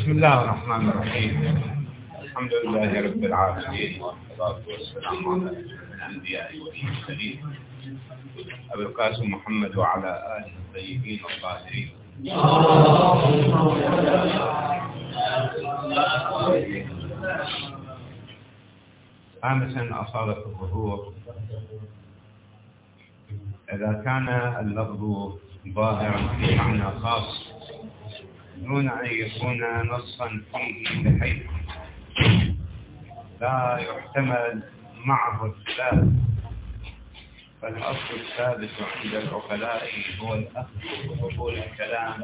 بسم الله الرحمن الرحيم. الحمد لله رب العالمين، والصلاة والسلام على الأنبياء والمرسلين أبي القاسم محمد وعلى آله الطيبين الطاهرين. خامسا أصالة الظهور. إذا كان اللفظ ظاهرا في معنى خاص دون أن يكون نصا فيه بحيث لا يحتمل معه الثالث، فالأصل الثالث عند العقلاء هو الأخذ بقبول الكلام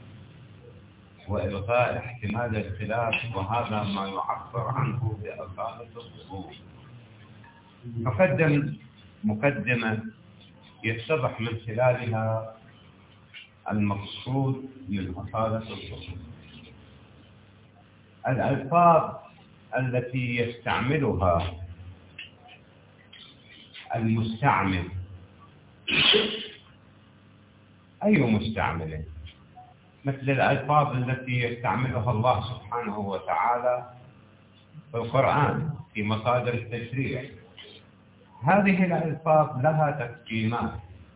وإلغاء احتمال الخلاف، وهذا ما يعبر عنه بأصالة الظهور. نقدم مقدمة يتضح من خلالها المقصود من أصالة الظهور. الألفاظ التي يستعملها المستعمل، أي مستعمل؟ مثل الألفاظ التي يستعملها الله سبحانه وتعالى في القرآن في مصادر التشريع. هذه الألفاظ لها تقسيمات.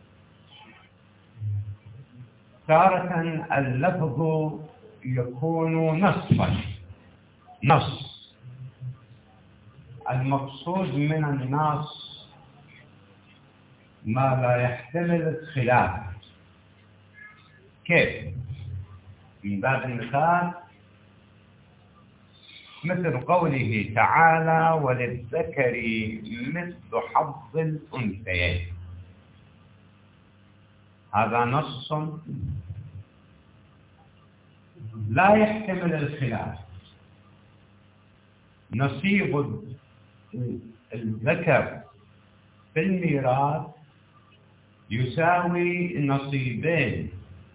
تارة اللفظ يكون نص. المقصود من النص ما لا يحتمل الخلاف. كيف؟ من باب المثال مثل قوله تعالى: وللذكر مثل حظ الأنثيين. هذا نص لا يحتمل الخلاف. نصيب الذكر في الميراث يساوي نصيبين،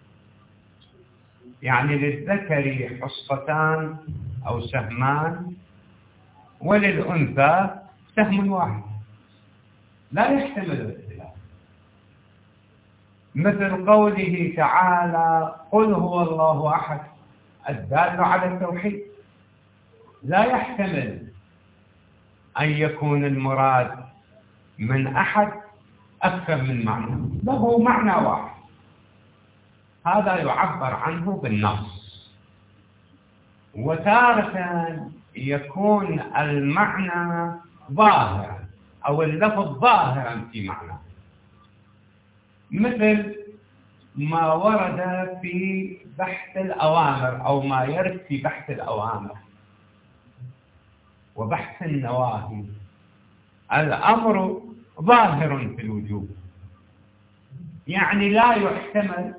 يعني للذكر حصتان أو سهمان، وللأنثى سهم واحد، لا يحتمل الاختلاف. مثل قوله تعالى: قل هو الله أحد، الدال على التوحيد، لا يحتمل أن يكون المراد من أحد أكثر من معنى، له معنى واحد، هذا يعبر عنه بالنص. وتارة يكون المعنى ظاهرا أو اللفظ ظاهرا في معنى، مثل ما ورد في بحث الأوامر أو ما يرد في بحث الأوامر وبحث النواهي. الأمر ظاهر في الوجوب، يعني لا يحتمل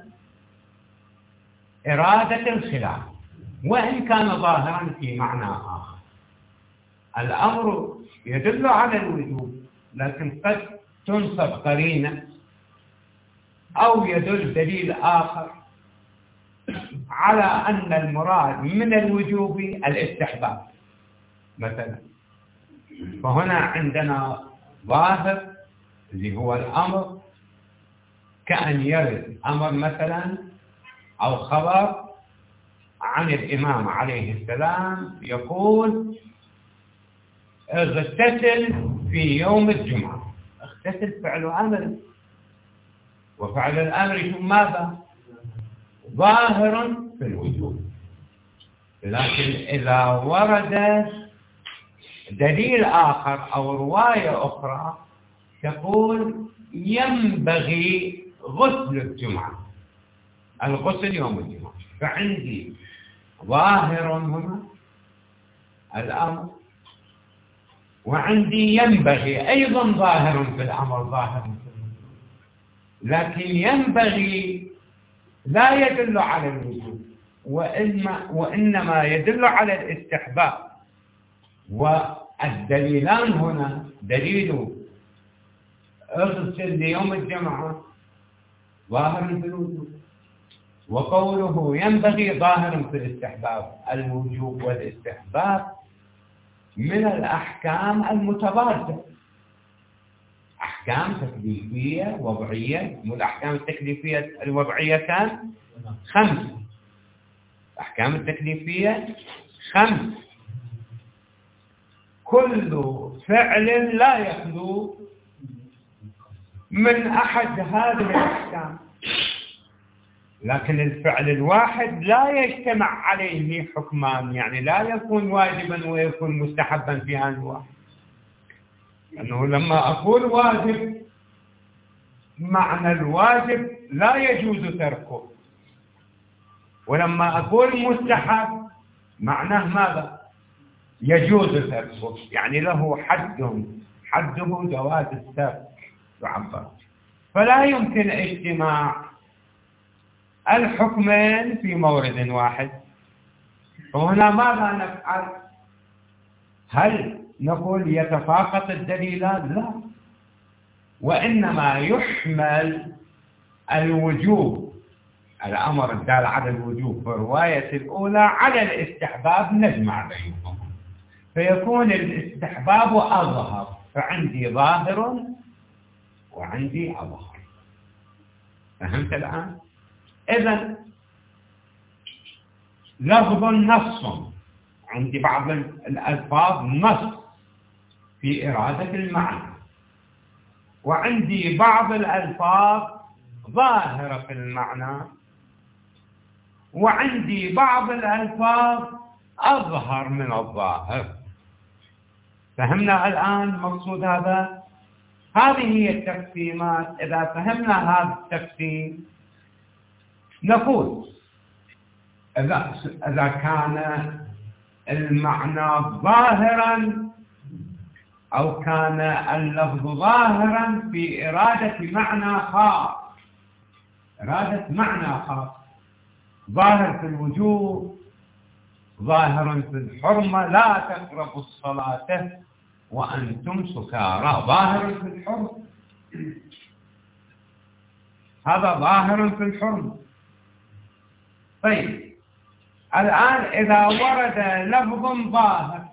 إرادة الخلاف وإن كان ظاهرا في معنى آخر. الأمر يدل على الوجوب، لكن قد تنصب قرينة أو يدل دليل آخر على أن المراد من الوجوب الاستحباب مثلا. فهنا عندنا ظاهر اللي هو الأمر، كأن يرد أمر مثلا أو خبر عن الإمام عليه السلام يقول: اغتسل في يوم الجمعة. اغتسل فعل أمر، وفعل الأمر ماذا؟ ظاهر في الوجوب. لكن إذا ورد دليل آخر أو رواية أخرى تقول: ينبغي غسل الجمعة، الغسل يوم الجمعة، فعندي ظاهر هنا الأمر، وعندي ينبغي أيضا ظاهر في الأمر، ظاهر في الوجوب. لكن ينبغي لا يدل على الوجوب، وإنما يدل على الاستحباب. والدليلان هنا دليل اغسل ليوم الجمعة ظاهر في الوجوب، وقوله ينبغي ظاهر في الاستحباب. الوجوب والاستحباب من الأحكام المتضادة، أحكام تكليفية وضعية. والأحكام التكليفية الوضعية كان 5، الأحكام التكليفية 5. كل فعل لا يخلو من أحد هذه الأحكام، لكن الفعل الواحد لا يجتمع عليه حكمان، يعني لا يكون واجبا ويكون مستحبا في آن واحد. لأنه لما أقول واجب، معنى الواجب لا يجوز تركه، ولما أقول مستحب معناه ماذا؟ يجوز تركه، يعني له حده جواز الترك يعبر. فلا يمكن اجتماع الحكمين في مورد واحد. وهنا ماذا نفعل؟ هل نقول يتفاقط الدليلان؟ لا، وإنما يحمل الوجوب، الأمر الدال على الوجوب في الرواية الأولى، على الاستحباب، نجمع بينهم فيكون الاستحباب أظهر، فعندي ظاهر وعندي أظهر. فهمت الآن؟ إذن لفظ نص، عندي بعض الألفاظ نص في إرادة المعنى، وعندي بعض الألفاظ ظاهرة في المعنى، وعندي بعض الألفاظ أظهر من الظاهر. فهمنا الآن مقصود هذا؟ هذه هي التقسيمات. إذا فهمنا هذا التقسيم نقول إذا كان المعنى ظاهرا أو كان اللفظ ظاهرا في إرادة معنى خاص، إرادة معنى خاص، ظاهر في الوجوب، ظاهر في الحرمة، لا تقربوا الصلاة وأنتم سكارى، ظاهر في الحرمة، هذا ظاهر في الحرمة. طيب الآن إذا ورد لفظ ظاهر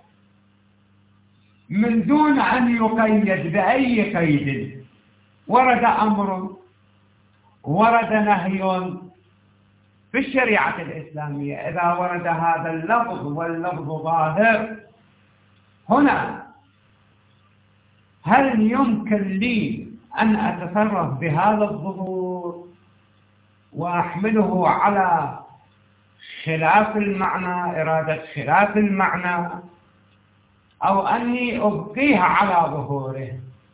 من دون أن يقيد بأي قيد، ورد أمر، ورد نهي في الشريعة الإسلامية، إذا ورد هذا اللفظ واللفظ ظاهر، هنا هل يمكن لي أن أتصرف بهذا الظهور وأحمله على خلاف المعنى، إرادة خلاف المعنى، أو أني أبقيها على ظهوره؟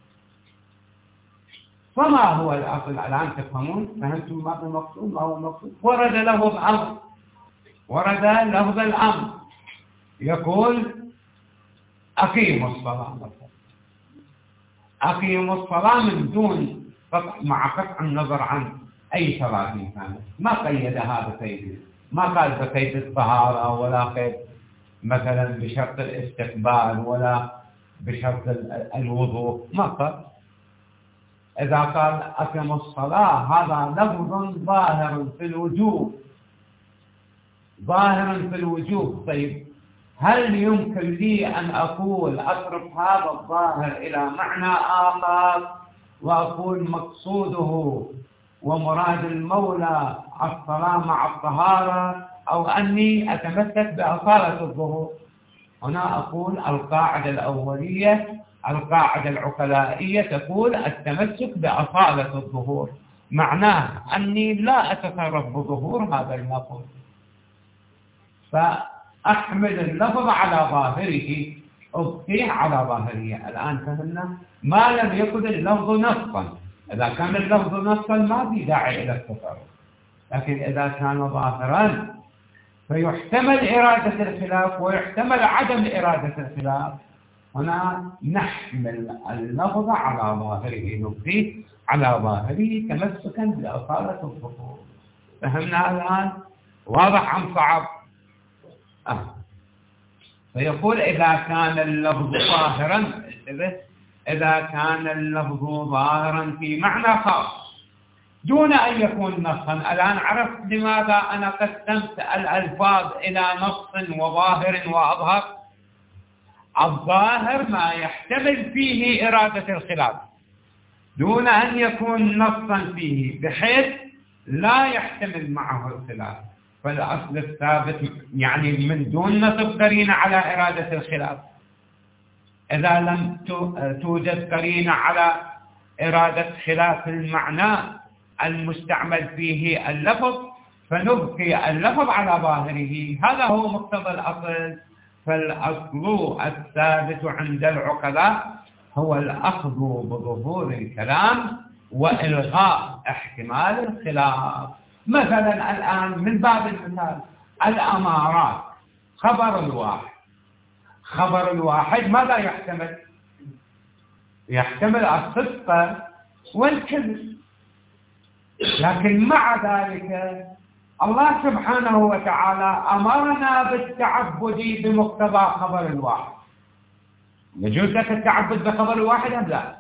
فما هو الأصل الآن؟ تفهمون؟ فهمتم ما هو المقصود؟ ما هو المقصود؟ ورد لفظ أمر، ورد لفظ الأمر يقول أقيموا الصلاة مثلا، أقيموا الصلاة من دون مع قطع النظر عن أي صلاة كانت، ما قيد هذا قيد، ما قال بقيد الطهارة، ولا قيد مثلا بشرط الاستقبال، ولا بشرط الوضوء، ما قال. إذا قال أقيموا الصلاة هذا لفظ ظاهر في الوجوب، ظاهر في الوجوب. طيب هل يمكن لي أن أقول أصرف هذا الظاهر إلى معنى آخر وأقول مقصوده ومراد المولى الصلاة مع الطهارة، أو أني أتمسك بأصالة الظهور؟ هنا أقول القاعدة الأولية، القاعدة العقلائية تقول التمسك بأصالة الظهور، معناه أني لا أتصرف بظهور هذا اللفظ، فأحمل اللفظ على ظاهره، أبقيه على ظاهره. الآن فهمنا ما لم يكن اللفظ نصا. إذا كان اللفظ نصا ما في داعي إلى التصرف، لكن إذا كان ظاهرا فيحتمل إرادة الخلاف ويحتمل عدم إرادة الخلاف، هنا نحمل اللفظ على ظاهره، نبقيه على ظاهره تمسكا بأصالة الظهور. فهمنا الآن؟ واضح أم صعب؟ فيقول إذا كان اللفظ ظاهرا، إذا كان اللفظ ظاهرا في معنى خاص دون أن يكون نصا. الآن عرفت لماذا أنا قسمت الألفاظ إلى نص وظاهر وأظهر؟ الظاهر ما يحتمل فيه إرادة الخلاف دون أن يكون نصا فيه، بحيث لا يحتمل معه الخلاف، فالأصل الثابت يعني من دون نصب قرينة على إرادة الخلاف. إذا لم توجد قرينة على إرادة خلاف المعنى المستعمل فيه اللفظ فنبقي اللفظ على ظاهره، هذا هو مقتضى الأصل. فالأصل الثابت عند العقلاء هو الأخذ بظهور الكلام وإلغاء احتمال الخلاف. مثلا الآن من باب المثال الأمارات، خبر الواحد ماذا يحتمل؟ يحتمل الصدق والكذب، لكن مع ذلك الله سبحانه وتعالى أمرنا بالتعبد بمقتضى خبر الواحد. يجوز لك التعبد بخبر الواحد أم لا؟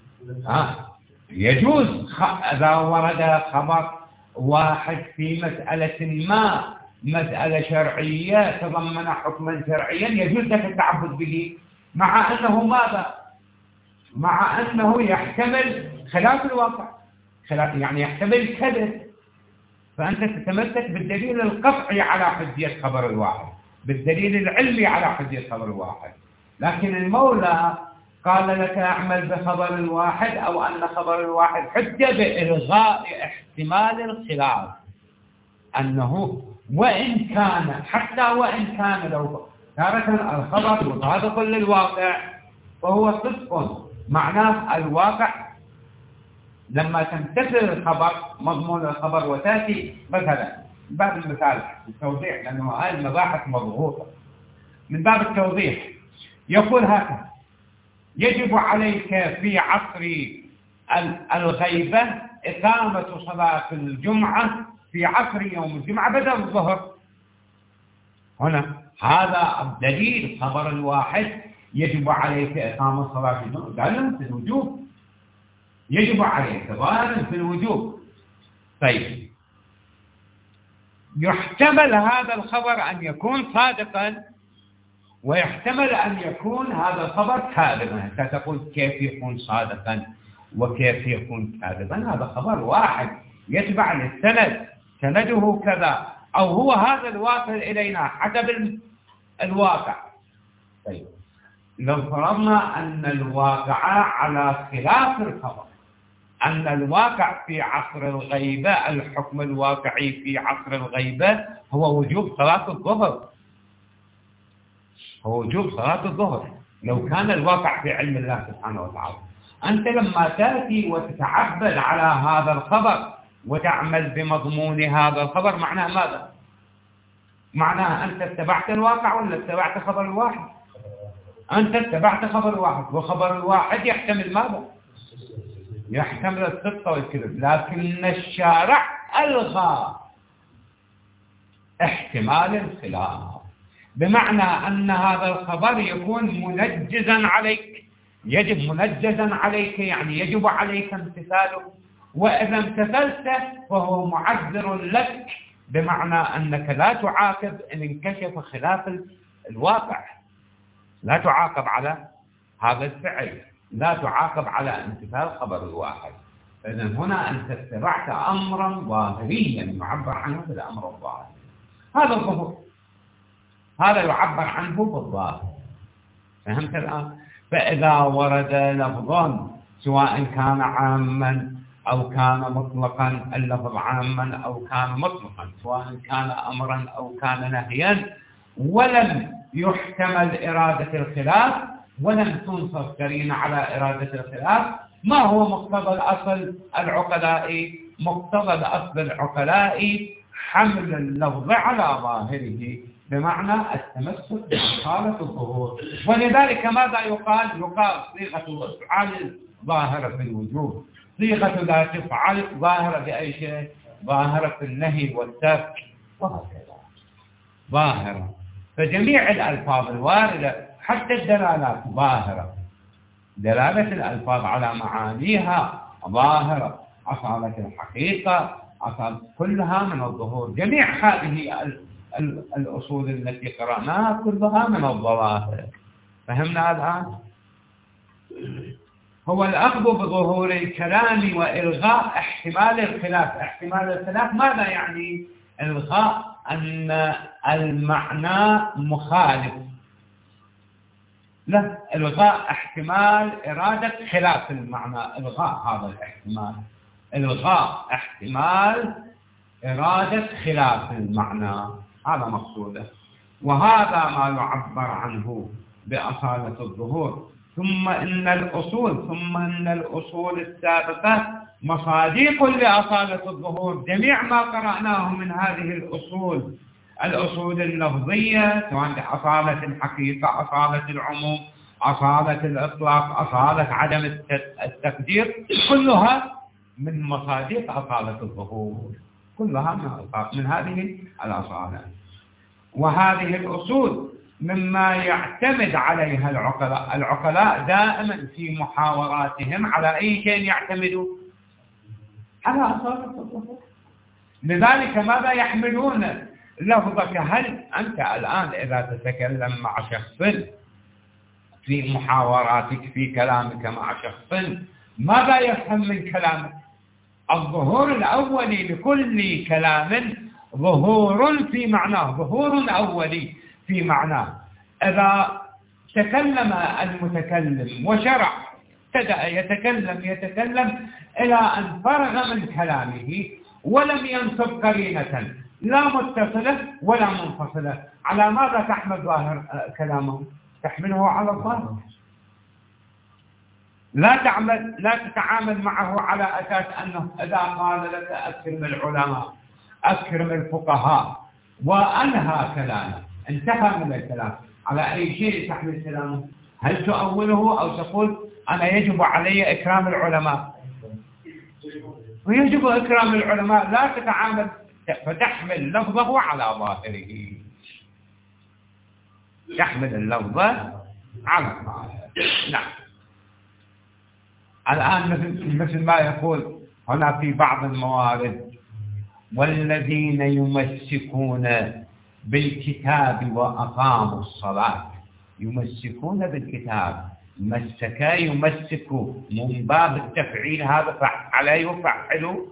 يجوز. إذا ورد خبر واحد في مسألة ما، مسألة شرعية تضمن حكما شرعيا، يجوز لك التعبد به، مع أنه ماذا؟ مع أنه يحتمل خلاف الواقع، يعني يحتمل كذب، فأنت تتمسك بالدليل القطعي على حجية خبر الواحد، بالدليل العلمي على حجية خبر الواحد. لكن المولى قال لك اعمل بخبر الواحد، أو أن خبر الواحد حجة بإلغاء احتمال الخلاف، أنه وإن كان، حتى وإن كان لو تارة الخبر مطابق للواقع فهو صدق، معناه الواقع لما تمتثل الخبر مضمون الخبر وتأتي مثلا من باب المثال التوضيح، لأنه هذه المباحث مضغوطة، من باب التوضيح يقول هكذا: يجب عليك في عصر الغيبة إقامة صلاة الجمعة في عصر يوم الجمعة بدل الظهر. هنا هذا الدليل، خبر الواحد يجب عليك إقامة صلاة الجمعة، دليل في الوجوب، يجب عليك ظاهرا في الوجوب. طيب، يحتمل هذا الخبر أن يكون صادقا، ويحتمل أن يكون هذا الخبر كاذبا. ستقول كيف يكون صادقا وكيف يكون كاذبا؟ هذا خبر واحد يتبع للسند، سنده كذا، أو هو هذا الواصل إلينا حسب الواقع. طيب، لو فرضنا أن الواقع على خلاف الخبر، أن الواقع في عصر الغيبة، الحكم الواقعي في عصر الغيبة هو وجوب صلاة الظهر، هو وجوب صلاة الظهر. لو كان الواقع في علم الله سبحانه وتعالى، أنت لما تأتي وتتعبد على هذا الخبر وتعمل بمضمون هذا الخبر، معناه ماذا؟ معناه أنت اتبعت الواقع ولا اتبعت خبر الواحد؟ أنت اتبعت خبر الواحد، وخبر الواحد يحتمل ماذا؟ يحتمل الصدق والكذب، لكن الشارع ألغى احتمال الخلاف، بمعنى أن هذا الخبر يكون منجزا عليك، يجب منجزا عليك، يعني يجب عليك امتثاله، وإذا امتثلته فهو معذر لك، بمعنى أنك لا تعاقب إن انكشف خلاف الواقع، لا تعاقب على هذا الفعل، لا تعاقب على امتثال خبر الواحد. إذن هنا أنت اتبعت أمرا ظاهريا يعبر عنه بالأمر الظاهري، هذا الظهور، هذا يعبر عنه بالظاهر. فهمت الآن؟ فإذا ورد لفظا سواء كان عاما أو كان مطلقا، اللفظ عاما أو كان مطلقا، سواء كان أمرا أو كان نهيا، ولم يحتمل إرادة الخلاف ولم تنصف قرينة على إرادة الخلاف، ما هو مقتضى الأصل العقلائي؟ مقتضى الأصل العقلائي حمل اللفظ على ظاهره، بمعنى التمسك بحالة الظهور. ولذلك ماذا يقال؟ يقال صيغة الأفعال ظاهرة في الوجوب، صيغة لا تفعل ظاهرة بأي شيء؟ ظاهرة في النهي والترك، وهكذا ظاهرة. فجميع الألفاظ الواردة حتى الدلالات ظاهرة، دلالة الألفاظ على معانيها ظاهرة، أصالة الحقيقة، أصالة كلها من الظهور. جميع هذه الأصول التي قرأناها كلها من الظواهر. فهمنا الآن؟ هو الأخذ بظهور الكلام وإلغاء احتمال الخلاف. احتمال الخلاف ماذا يعني؟ إلغاء أن المعنى مخالف. لا، إلغاء احتمال إرادة خلاف المعنى، إلغاء هذا الاحتمال، إلغاء احتمال إرادة خلاف المعنى، هذا مقصوده. وهذا ما يعبر عنه بأصالة الظهور. ثم إن الأصول السابقة مصادق لأصالة الظهور. جميع ما قرأناه من هذه الأصول اللفظية، سواء أصالة الحقيقة، أصالة العموم، أصالة الإطلاق، أصالة عدم التقدير، كلها من مصادق أصالة الظهور، كلها من هذه الأصالة. وهذه الأصول مما يعتمد عليها العقلاء دائما في محاوراتهم على أي شيء يعتمدوا؟ على أصالة الظهور. لذلك ماذا يحملون لفظك؟ هل أنت الآن إذا تتكلم مع شخص في محاوراتك، في كلامك مع شخص، ماذا يفهم من كلامك؟ الظهور الأولي لكل كلام ظهور في معناه، ظهور أولي في معناه. إذا تكلم المتكلم وشرع، بدأ يتكلم إلى أن فرغ من كلامه ولم ينصب قرينة لا متصلة ولا منفصلة، على ماذا تحمل ظاهر كلامه؟ تحمله على الظاهر، لا تتعامل معه على أساس أنه إذا قال لك أكرم العلماء، أكرم الفقهاء، وأنهى كلامه، انتهى من الكلام، على أي شيء تحمل كلامه؟ هل تؤوله أو تقول أنا يجب علي إكرام العلماء؟ ويجب إكرام العلماء، لا تتعامل فتحمل لفظه على ظاهره، يحمل اللفظ على ظاهره. نعم. الآن مثل ما يقول هنا في بعض الموارد: والذين يمسكون بالكتاب وأقاموا الصلاة. يمسكون بالكتاب، مسك يمسك، من باب التفعيل، هذا فعل يفعل،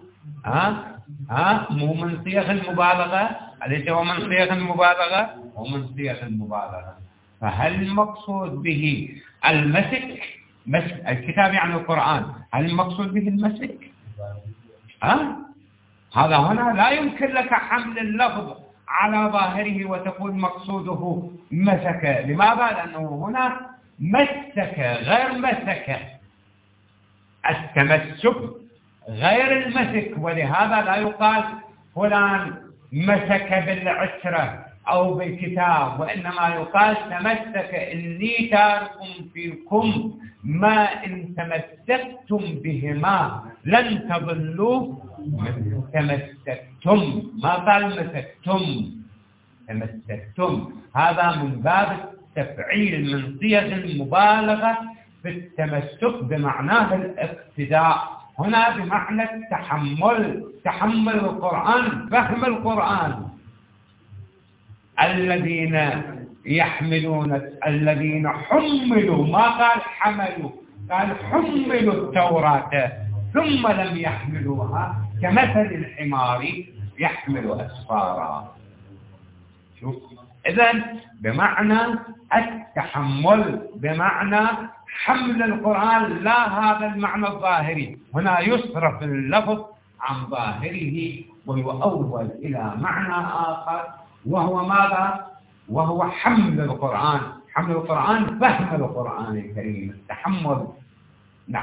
مو من صيغ المبالغة، أليس هو من صيغ المبالغة؟ ومن صيغ المبالغة. فهل المقصود به المسك؟ الكتاب يعني القرآن، هل المقصود به المسك؟ هذا هنا لا يمكن لك حمل اللفظ على ظاهره وتقول مقصوده مسك. لماذا؟ لأنه هنا مسك غير مسك، التمسك غير المسك، ولهذا لا يقال فلان مسك بالعسرة أو بالكتاب، وإنما يقال تمسك، إني تارك فيكم ما إن تمسكتم بهما لن تضلوا تمسكتم، ما قال مسكتم، تمسكتم. هذا من باب التفعيل، من صيغ المبالغة في التمسك بمعناه الاقتداء، هنا بمعنى تحمل القرآن، فهم القرآن. الذين حملوا، ما قال حملوا، قال حملوا التوراة ثم لم يحملوها كمثل الحمار يحمل أسفارا. شوف، إذن بمعنى التحمل، بمعنى حمل القرآن، لا هذا المعنى الظاهري. هنا يصرف اللفظ عن ظاهره ويؤول إلى معنى آخر، وهو ماذا؟ وهو حمل القرآن، حمل القرآن، فهم القرآن الكريم، التحمل. نعم.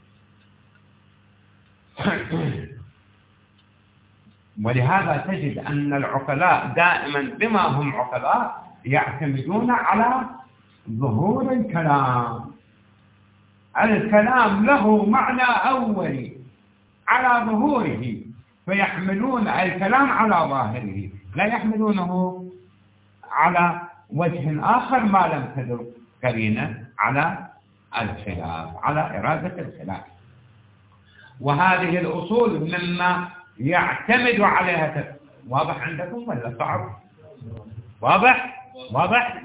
ولهذا تجد أن العقلاء دائما بما هم عقلاء يعتمدون على ظهور الكلام. الكلام له معنى أولي على ظهوره، فيحملون الكلام على ظاهره، لا يحملونه على وجه آخر ما لم تدر قرينة على الخلاف، على إرادة الخلاف. وهذه الأصول مما يعتمد عليها. واضح عندكم ولا صعب؟ واضح.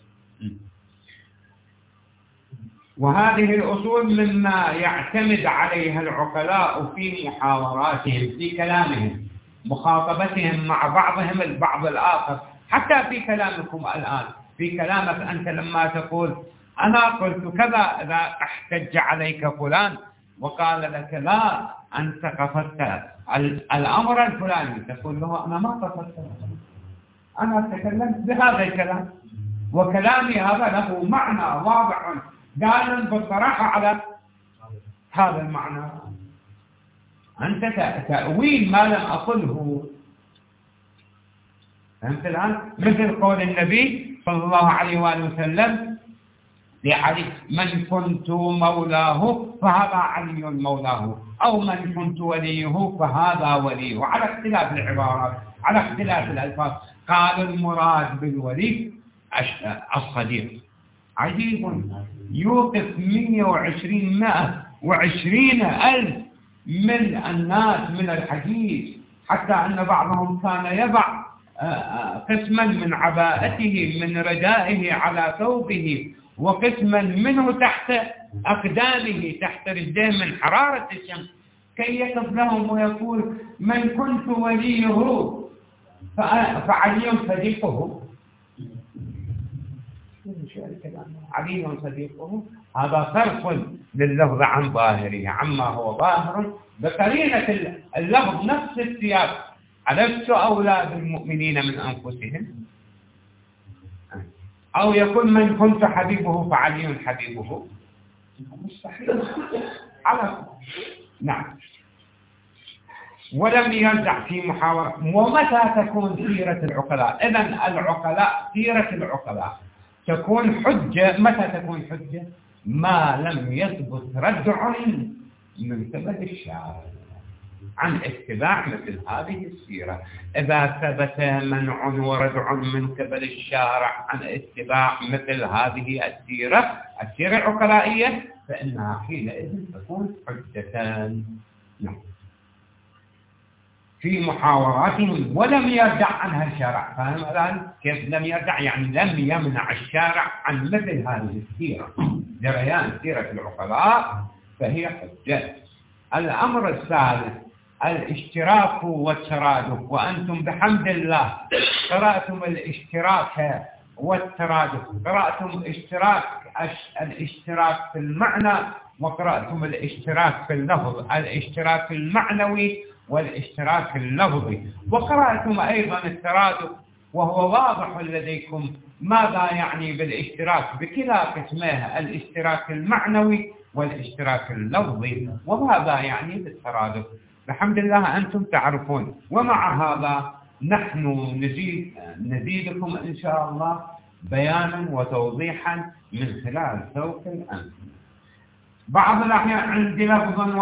وهذه الأصول مما يعتمد عليها العقلاء في محاوراتهم، في كلامهم، مخاطبتهم مع بعضهم البعض الآخر. حتى في كلامكم الآن، في كلامك أنت لما تقول أنا قلت كذا، إذا احتج عليك فلان وقال لك لا أنت قصدت الأمر الفلاني، تقول له أنا ما قصدت، أنا تكلمت بهذا الكلام، وكلامي هذا له معنى واضح دال بالصراحة على هذا المعنى. أنت تأويل ما لم أقله. فهمت الآن؟ مثل قول النبي صلى الله عليه وآله وسلم لعلي من كنت مولاه فهذا علي مولاه، أو من كنت وليه فهذا وليه، على اختلاف العبارات، على اختلاف الألفاظ. قال المراد بالولي الصديق. عجيب، يوقف 120,000 من الناس من الحديث، حتى أن بعضهم كان يضع قسما من عباءته من ردائه على ثوبه، وقسما منه تحت أقدامه تحت رجليه من حرارة الشمس، كي يقف لهم ويقول من كنت وليه فعلي صديقه. علي صديقه، هذا صرف لللفظ عن ظاهره عما هو ظاهر بقرينة اللفظ نفس السياق. ألست أولى بالمؤمنين من أنفسهم؟ أو يقول من كنت حبيبه فعلي حبيبه؟ مستحيل. نعم. ولم يرجع في محاورة. ومتى تكون سيرة العقلاء؟ إذن العقلاء، سيرة العقلاء تكون حجة. متى تكون حجة؟ ما لم يثبت ردع من قبل الشارع عن اتباع مثل هذه السيرة. إذا ثبت منع وردع من قبل الشارع عن اتباع مثل هذه السيرة العقلائية، فإنها حينئذ تكون حجتان. نعم. في محاوراتهم ولم يرجع عنها الشارع. فهم الآن كيف لم يرجع؟ يعني لم يمنع الشارع عن مثل هذه السيرة، جريان سيرة العقلاء، فهي حجة. الأمر الثالث الاشتراك والترادف. وأنتم بحمد الله قرأتم الاشتراك والترادف، قرأتم الاشتراك في المعنى، وقرأتم الاشتراك في اللفظ، الاشتراك المعنوي والاشتراك اللفظي، وقرأتم أيضا الترادف، وهو واضح لديكم ماذا يعني بالاشتراك بكلا قسميه، الاشتراك المعنوي والاشتراك اللفظي، وماذا يعني بالترادف. الحمد لله أنتم تعرفون. ومع هذا نحن نزيدكم إن شاء الله بيانا وتوضيحا من خلال سوق الأمثلة. بعض الأحيان عندي لفظ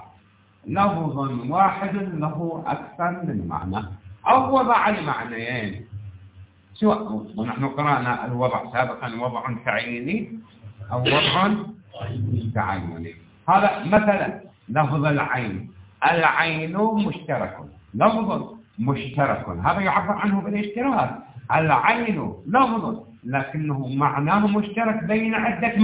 واحد له أكثر من معنى، أو وضع المعنيين، سواء ونحن قرأنا الوضع سابقا وضع تعييني أو وضع تعيني. هذا مثلا لفظ العين مشترك، لفظ مشترك، هذا يعبر عنه بالاشتراك. العين لفظ لكنه معناه مشترك بين عدة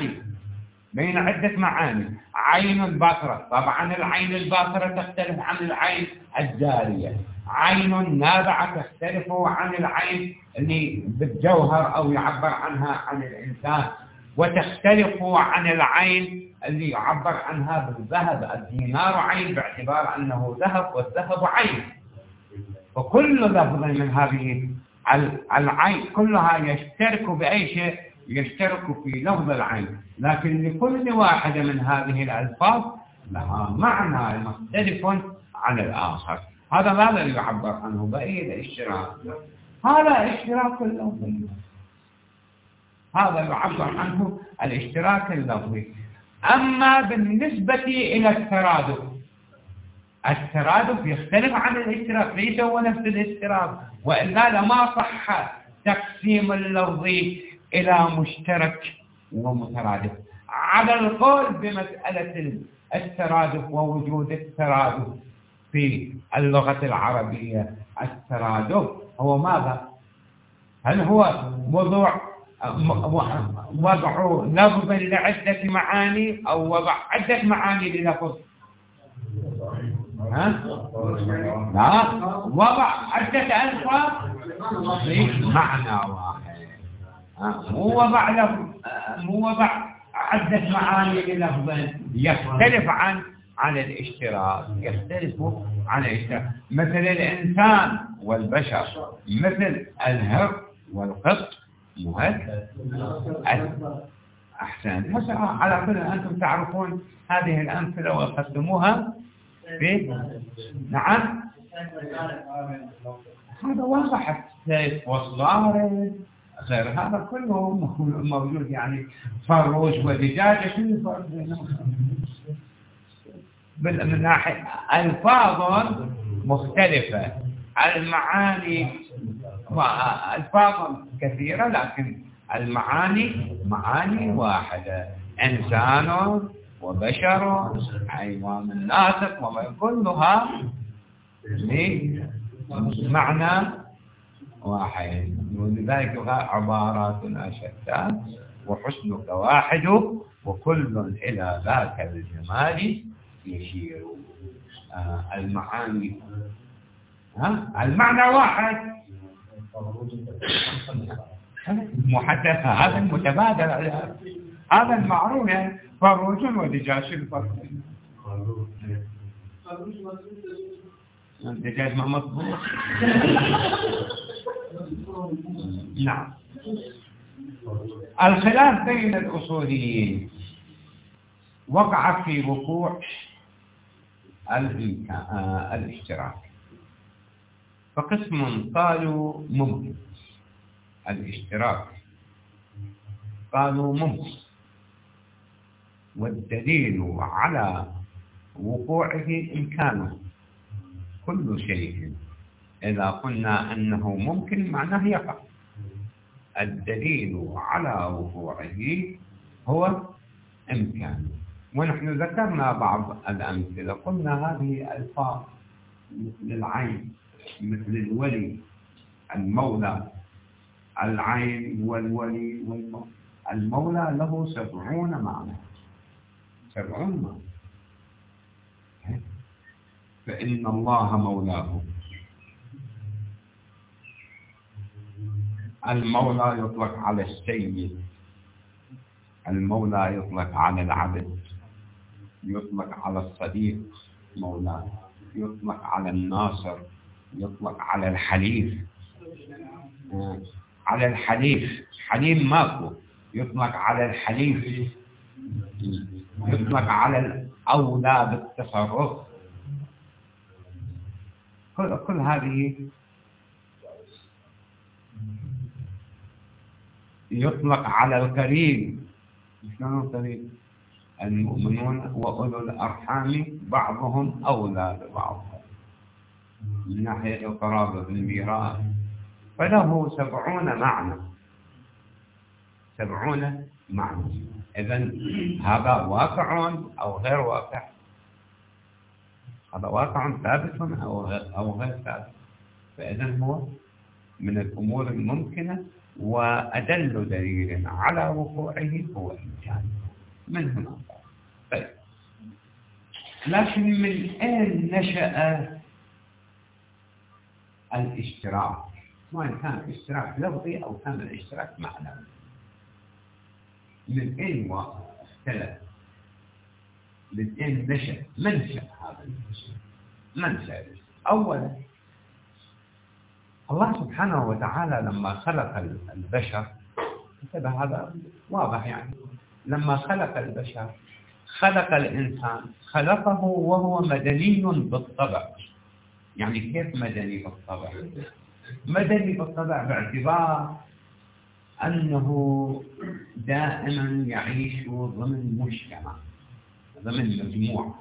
معاني. عين الباصرة، طبعا العين الباصرة تختلف عن العين الجارية. عين نابعة تختلف عن العين اللي بالجوهر أو يعبر عنها عن الإنسان، وتختلف عن العين اللي يعبر عنها بالذهب. الدينار عين باعتبار أنه ذهب، والذهب عين. وكل لفظ من هذه العين كلها يشترك بأي شيء؟ يشترك في لفظ العين، لكن لكل واحدة من هذه الألفاظ لها معنى مختلف عن الآخر. هذا ماذا يعبر عنه بأي الاشتراك؟ هذا اشتراك اللفظي، هذا يعبر عنه الاشتراك اللفظي. أما بالنسبة إلى الترادف يختلف عن الاشتراك، ليس هو نفس الاشتراك، وإلا لما صح تقسيم اللفظي إلى مشترك ومترادف. على القول بمسألة الترادف ووجود الترادف في اللغة العربية، الترادف هو ماذا؟ هل هو وضع لفظ لعدة معاني، أو وضع عدة معاني للفظ؟ لا، وضع عدة ألفاظ معنى واحد. مو وضع عدة معاني للفظ يختلف عن الاشتراك، يختلف عن الاشتراك، مثل الإنسان والبشر، مثل الهر والقط. أحسن. على كل أنتم تعرفون هذه الأمثلة وقدموها في. نعم، هذا واضح. السيف والصارم غير هذا كله موجود، يعني فروج ودجاجة كله فرق بينهم من ناحية ألفاظ مختلفة، المعاني ألفاظ كثيرة لكن المعاني معاني واحدة. إنسان وبشر حيوان ناطق كلها معنى واحد، ولذلك عباراتنا شتى وحسنك واحد وكل إلى ذاك الجمال يشير. المعاني المعنى واحد محدثة، هذا المتبادل، هذا المعروف. يعني فروج ودجاج، الفرق الدجاج ما مطبوخ. نعم. الخلاف بين الأصوليين وقع في وقوع الاشتراك، فقسم قالوا ممكن الاشتراك، قالوا ممكن، والدليل على وقوعه إمكانه. كل شيء إذا قلنا أنه ممكن معناه يقع. الدليل على وقوعه هو إمكانه. ونحن ذكرنا بعض الأمثلة، قلنا هذه ألفاظ مثل العين، مثل الولي، المولى. العين والولي المولى له 70 معنى، 70 معنى. فإن الله مولاه. المولى يطلق على السيد، المولى يطلق على العبد، يطلق على الصديق مولاه، يطلق على الناصر، يطلق على الحليف. على الحليف، حليم ماكو، يطلق على الحليف، يطلق على الأولى بالتصرف. كل هذه يطلق على القريب. شنو القريب؟ المؤمنون وأولو الأرحام بعضهم أولى ببعض من ناحية القرابة بالميراث، فله 70 معنى، 70 معنى. إذن هذا واقع أو غير واقع؟ هذا واقع ثابت أو غير ثابت. فإذن هو من الأمور الممكنة، وأدل دليل على وقوعه هو الإمكان من هنا. طيب، لكن من أين نشأ الاشتراك؟ سواء كان الاشتراك لفظي أو كان الاشتراك معنوي، من أين اختلف؟ من أين نشأ؟ منشأ هذا منشأ. أولا الله سبحانه وتعالى لما خلق البشر، هذا واضح، يعني لما خلق البشر خلق الإنسان، خلقه وهو مدني بالطبع. يعني كيف مدني بالطبع؟ مدني بالطبع باعتبار أنه دائما يعيش ضمن مجتمع، ضمن مجموعة.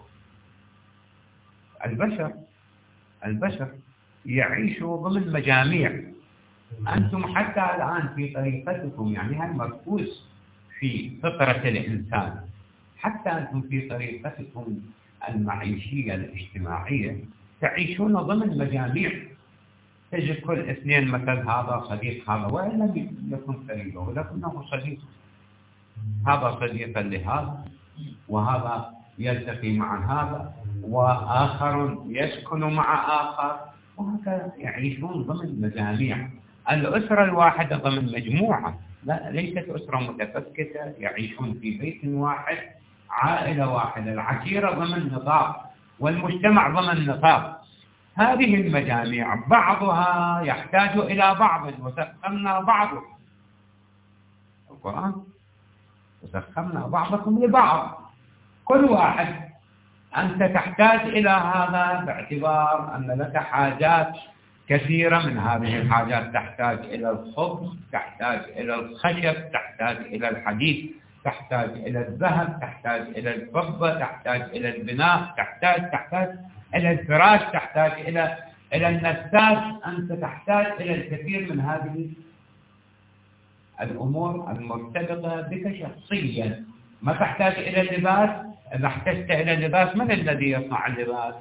البشر يعيشوا ضمن مجاميع. أنتم حتى الآن في طريقتكم، يعني هذا مركوز في فطرة الإنسان، حتى أنتم في طريقتكم المعيشية الاجتماعية تعيشون ضمن مجاميع. تجد كل اثنين مثل هذا صديق هذا، وإن لم يكن قريبا ولكنه صديق. هذا صديقا لهذا، وهذا يلتقي مع هذا، وآخر يسكن مع آخر، وهكذا يعيشون ضمن مجاميع. الأسرة الواحدة ضمن مجموعة، لا ليست أسرة متفككة يعيشون في بيت واحد، عائلة واحدة، العشيرة ضمن نطاق والمجتمع ضمن نطاق. هذه المجاميع بعضها يحتاج إلى بعض، وسخرنا بعضه القرآن، وسخرنا بعضكم لبعض. كل واحد أنت تحتاج إلى هذا باعتبار أن لك حاجات كثيرة، من هذه الحاجات تحتاج إلى الخبز، تحتاج إلى الخشب، تحتاج إلى الحديد، تحتاج إلى الذهب، تحتاج إلى الفضة، تحتاج إلى البناء، تحتاج إلى الفراش، تحتاج إلى النساج. أنت تحتاج إلى الكثير من هذه الأمور المرتبطة بك شخصيا. ما تحتاج إلى اللباس. إذا احتجت إلى اللباس، من الذي يصنع اللباس؟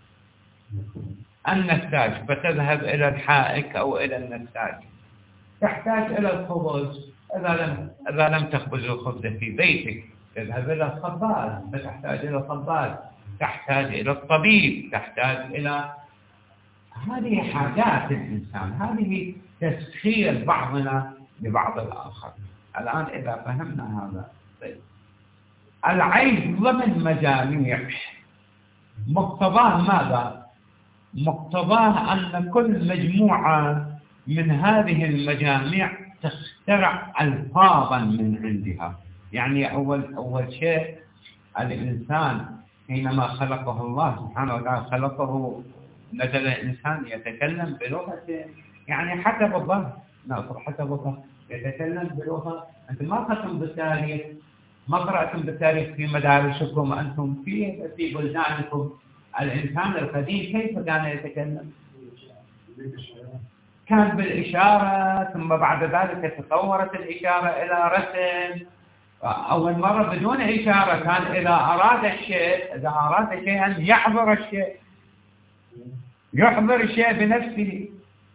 النساج، فتذهب إلى الحائك أو إلى النساج. تحتاج إلى الخبز، إذا لم تخبز الخبز في بيتك تذهب إلى الخباز، فتحتاج إلى الخباز. تحتاج إلى الطبيب، تحتاج إلى هذه حاجات الإنسان، هذه تسخير بعضنا لبعض الآخر. الآن إذا فهمنا هذا، طيب العيش ضمن مجاميع مقتضاه ماذا؟ مقتضاه أن كل مجموعة من هذه المجاميع تخترع ألفاظا من عندها. يعني أول شيء الإنسان حينما خلقه الله سبحانه وتعالى خلقه، نزل الإنسان يتكلم بلغة، يعني حسب الله، حسب الله يتكلم بلغة. أنتم ما أخذتم بالتاريخ، ما قرأتم بالتاريخ في مدارسكم أنتم في بلدانكم. الإنسان القديم كيف كان يتكلم؟ كان بالإشارة، ثم بعد ذلك تطورت الإشارة إلى رسم. أول مرة بدون إشارة، كان إذا أراد شيئا يحضر الشيء بنفسه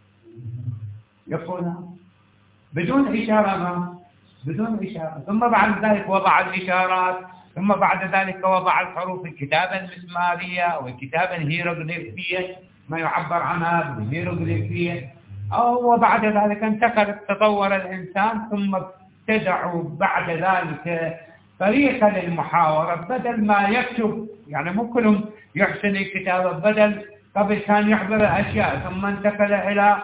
يقولها بدون إشارة، بدون إشارة. ثم بعد ذلك وضع الإشارات، ثم بعد ذلك وضع الحروف، الكتابة المسمارية أو الكتابة الهيروغليفية، ما يعبر عنها بالهيروغليفية. وبعد ذلك تطور الإنسان، ثم ابتدعوا بعد ذلك طريقة للمحاورة. بدل ما يكتب، يعني مو كلهم يحسن الكتابة، بدل قبل كان يحضر الأشياء، ثم انتقل إلى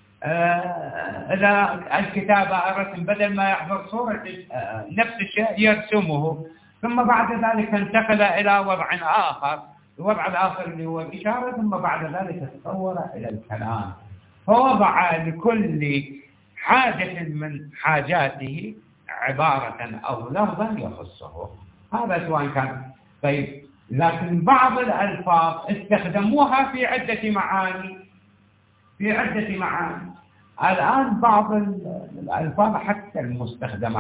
الكتابة الرسم، بدل ما يحضر صورة نفس الشيء يرسمه. ثم بعد ذلك انتقل إلى وضع آخر، الوضع الآخر اللي هو الإشارة. ثم بعد ذلك تطور إلى الكلام، فوضع لكل حاجة من حاجاته عبارة أو لفظا يخصه. هذا سواء كان. طيب، لكن بعض الألفاظ استخدموها في عدة معاني، الآن بعض الألفاظ حتى المستخدمة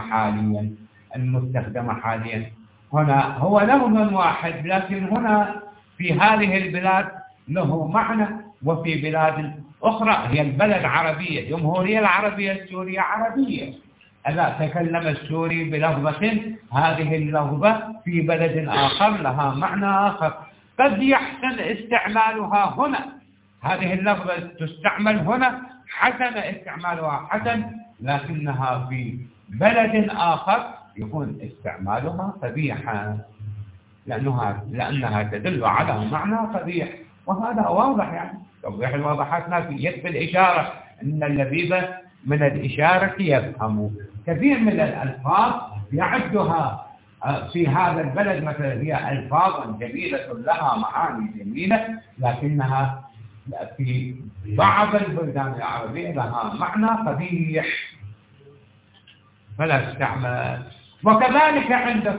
حاليا هنا هو لفظ واحد، لكن هنا في هذه البلاد له معنى، وفي بلاد أخرى هي البلد عربية، الجمهورية العربية السورية عربية. إذا تكلم السوري بلفظة، هذه اللفظة في بلد آخر لها معنى آخر. قد يحسن استعمالها هنا، هذه اللفظة تستعمل هنا حسن استعمالها حسن، لكنها في بلد آخر يكون استعمالها قبيحا، لأنها تدل على معنى قبيح. وهذا واضح، يعني توضيح الواضحات ما في. يكفي الإشارة، إن اللبيب من الإشارة يفهم. كثير من الألفاظ يعدها في هذا البلد مثلا هي ألفاظ جميلة لها معاني جميلة، لكنها في بعض البلدان العربية لها معنى قبيح فلا تستعمل. وكذلك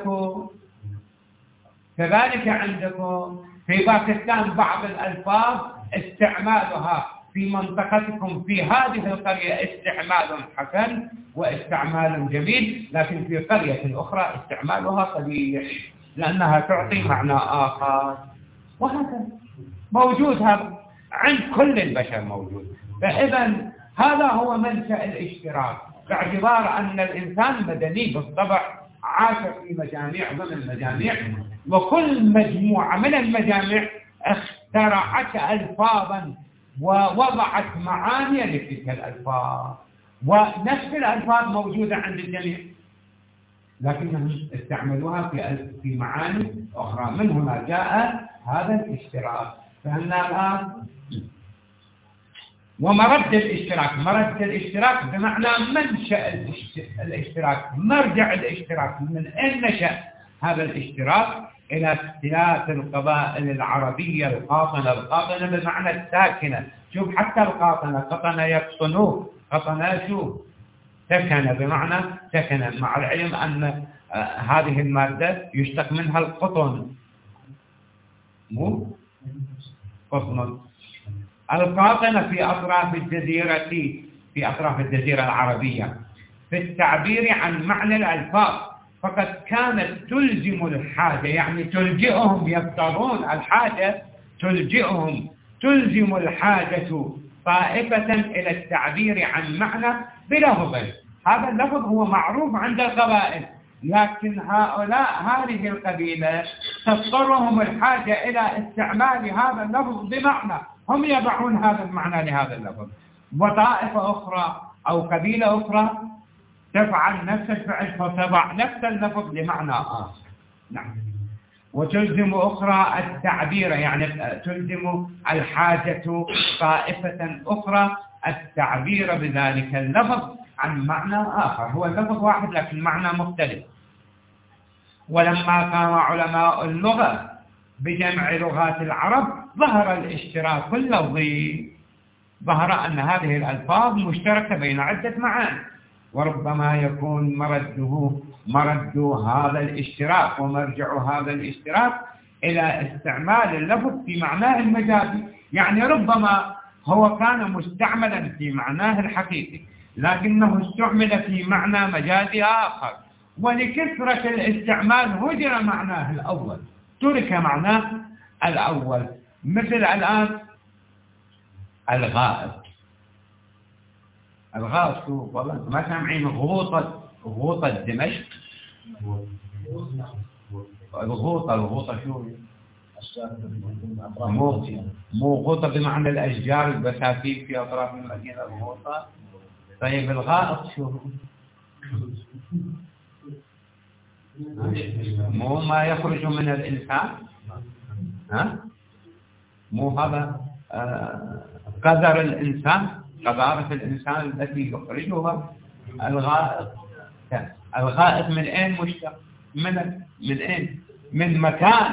عندكم في باكستان بعض الألفاظ استعمالها في منطقتكم في هذه القرية استعمال حسن واستعمال جميل، لكن في قرية أخرى استعمالها قبيح لأنها تعطي معنى آخر. وهكذا موجود، هذا عند كل البشر موجود. فإذا هذا هو منشأ الاشتراك، باعتبار أن الإنسان مدني بالطبع، عاش في مجاميع ضمن مجاميع، وكل مجموعة من المجاميع اخترعت ألفاظا ووضعت معاني لتلك الألفاظ، ونفس الألفاظ موجودة عند الجميع لكنهم استعملوها في معاني أخرى. من هنا جاء هذا الاشتراك. فهمنا الآن؟ ومرد الاشتراك بمعنى منشأ الاشتراك، مرجع الاشتراك، من أين نشأ هذا الاشتراك؟ إلى اختلاف القبائل العربية القاطنة بمعنى الساكنة. شوف حتى القاطنة، قطن يقطنوه، قطن شوف سكن بمعنى سكن، مع العلم أن هذه المادة يشتق منها القطن، مو قطن. القاطنة في أطراف الجزيرة العربية في التعبير عن معنى الألفاظ، فقد كانت تلزم الحاجة، يعني تلجئهم، يضطرون الحاجة تلزم الحاجة طائفة إلى التعبير عن معنى بلفظ. هذا اللفظ هو معروف عند القبائل، لكن هذه القبيلة تضطرهم الحاجة إلى استعمال هذا اللفظ بمعنى، هم يضعون هذا المعنى لهذا اللفظ، وطائفة أخرى أو قبيلة أخرى تفعل نفس الفعل فتضع نفس اللفظ لمعنى آخر. نعم. وتلزم أخرى التعبير، يعني تلزم الحاجة طائفة أخرى التعبير بذلك اللفظ عن معنى آخر، هو اللفظ واحد لكن معنى مختلف. ولما قام علماء اللغة بجمع لغات العرب ظهر الاشتراك اللفظي، ظهر أن هذه الألفاظ مشتركة بين عدة معاني، وربما يكون مرد هذا الاشتراك ومرجع هذا الاشتراك إلى استعمال اللفظ في معناه المجازي. يعني ربما هو كان مستعملا في معناه الحقيقي لكنه استعمل في معنى مجازي آخر، ولكثرة الاستعمال هجر معناه الأول، ترك معناه الأول. مثل الآن الغائط والله ما سامعين غوطة دمشق، الغوطة شو؟ مو غوطة بمعنى الأشجار البساتين في أطراف المدينة، الغوطة. طيب الغائط شو؟ مو ما يخرج من الإنسان، ها؟ مو هذا قدر الإنسان، قذارة الإنسان التي يخرجها الغائط. الغائط من أين مشتق؟ من أين؟ من مكان.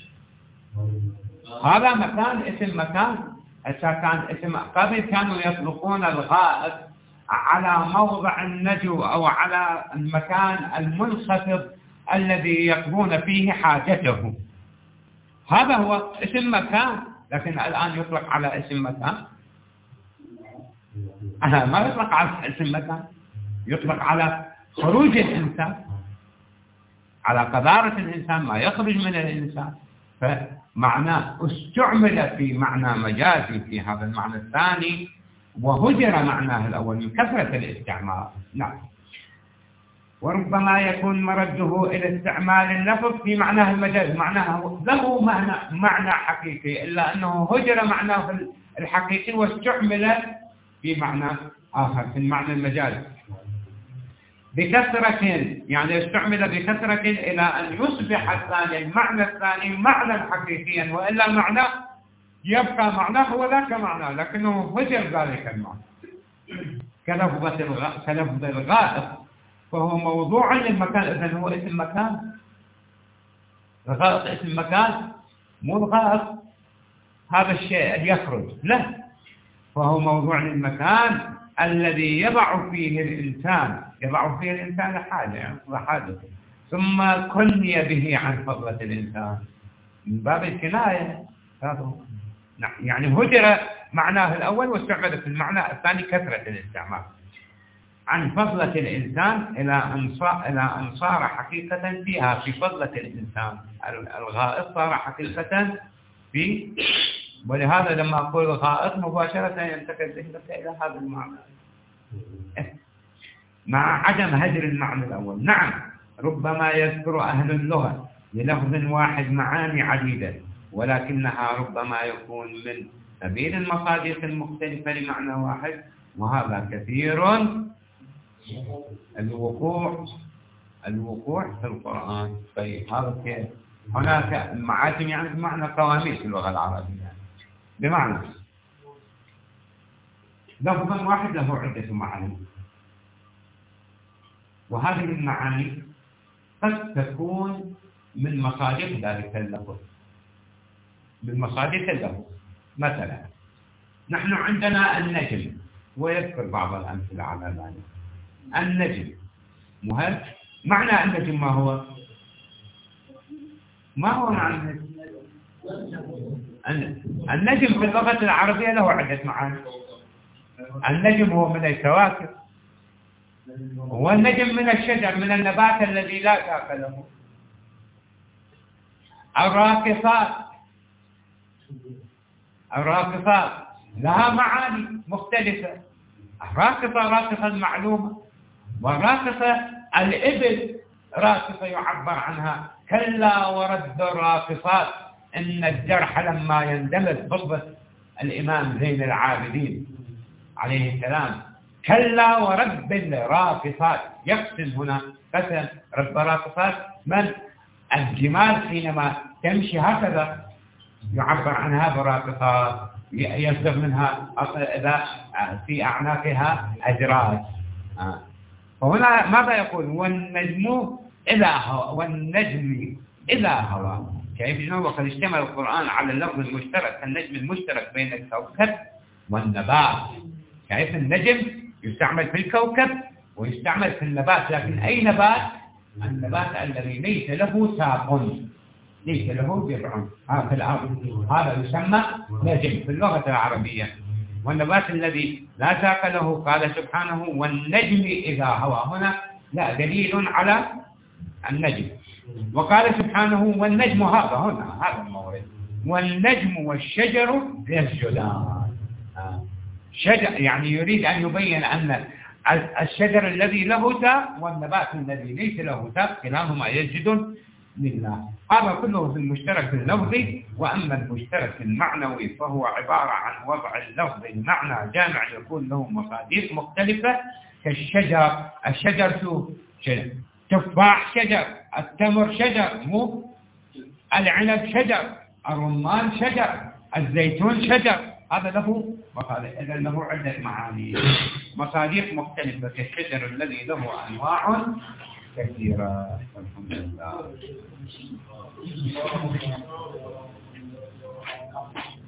هذا مكان، اسم مكان. كان اسم قبل كانوا يطلقون الغائط على موضع النجو أو على المكان المنخفض الذي يقضون فيه حاجته، هذا هو اسم مكان. لكن الآن يطلق على اسم مكان، ما يطلق على اسم مكان، يطلق على خروج الإنسان، على قذارة الإنسان، ما يخرج من الإنسان. فمعناه استعمل في معنى مجازي في هذا المعنى الثاني، وهجر معناه الأول من كثرة الاستعمال. نعم. وربما يكون مرده إلى استعمال اللفظ في معناه المجاز، معناه له معنى حقيقي، إلا أنه هجر معناه الحقيقي واستعمل في معنى آخر في المعنى المجازي بكثرة، يعني استعمل بكثرة إلى أن يصبح الثاني المعنى الثاني معنى حقيقيا، وإلا معناه يبقى معناه وذاك معناه لكنه هجر ذلك المعنى. كلفظ الغائط فهو موضوع للمكان، إذن هو اسم مكان. الغائط اسم مكان، مو الغائط هذا الشيء يخرج، لا، فهو موضوع للمكان الذي يضع فيه الإنسان حاجته، ثم كني به عن فضلة الإنسان من باب الكناية. يعني هجر معناه الأول واستعمل في المعنى الثاني كثرة الاستعمال عن فضلة الإنسان إلى أن صار حقيقة فيها في فضلة الإنسان. الغائط صار حقيقة في، ولهذا لما أقول الغائط مباشرة ينتقل ذهنك إلى هذا المعنى مع عدم هجر المعنى الأول. نعم، ربما يذكر أهل اللغة للفظ واحد معاني عديدة، ولكنها ربما يكون من سبيل المصادق المختلفة لمعنى واحد، وهذا كثير الوقوع في القرآن. طيب هذا كيف؟ هناك معاجم يعني بمعنى قواميس في اللغة العربية، بمعنى لفظ واحد له عدة معاني، وهذه المعاني قد تكون من مصادق ذلك اللفظ، من مصادق اللفظ. مثلا نحن عندنا النجم، ويذكر بعض الأمثلة على ذلك. النجم مهم. معنى النجم ما هو؟ ما هو معنى النجم؟ النجم في اللغة العربية له عدة معاني. النجم هو من الكواكب، والنجم من الشجر، من النبات الذي لا ساق له. الراقصات لها معاني مختلفة. راقصة المعلومة، والراقصة الإبل راقصة يعبر عنها. كلا ورد الراقصات إن الجرح لما يندمج، خطبة الإمام زين العابدين عليه السلام. كلا ورب الراقصات، يقسم هنا قسم رب الراقصات من الجمال حينما تمشي هكذا يعبر عنها براقصات، يصدر منها إذا في أعناقها أجراس. فهنا ماذا يقول؟ والنجم إذا هوى. كيف؟ وقد اشتمل القرآن على اللفظ المشترك، النجم المشترك بين الكوكب والنبات. كيف؟ النجم يستعمل في الكوكب ويستعمل في النبات، لكن أي نبات؟ النبات الذي ليس له ساق، ليس له جذع في الأرض، هذا يسمى نجم في اللغة العربية. والنبات الذي لا ساق له قال سبحانه والنجم إذا هوى، هنا لا دليل على النجم. وقال سبحانه والنجم، هذا المورد، والنجم والشجر يسجدان. شجر يعني يريد أن يبين أن الشجر الذي له ساق والنبات الذي ليس له ساق كلاهما يسجد لله. هذا كله في المشترك اللفظي. وأما المشترك المعنوي فهو عبارة عن وضع اللفظ المعنى جامع يكون له مصادر مختلفة، كالشجر. الشجر شجر، تفاح شجر، التمر شجر، العنب شجر، الرمان شجر، الزيتون شجر. هذا له مصادر، إذا له عدة معاني، مصادر مختلفة، كالشجر الذي له أنواع كثيرة. الحمد لله.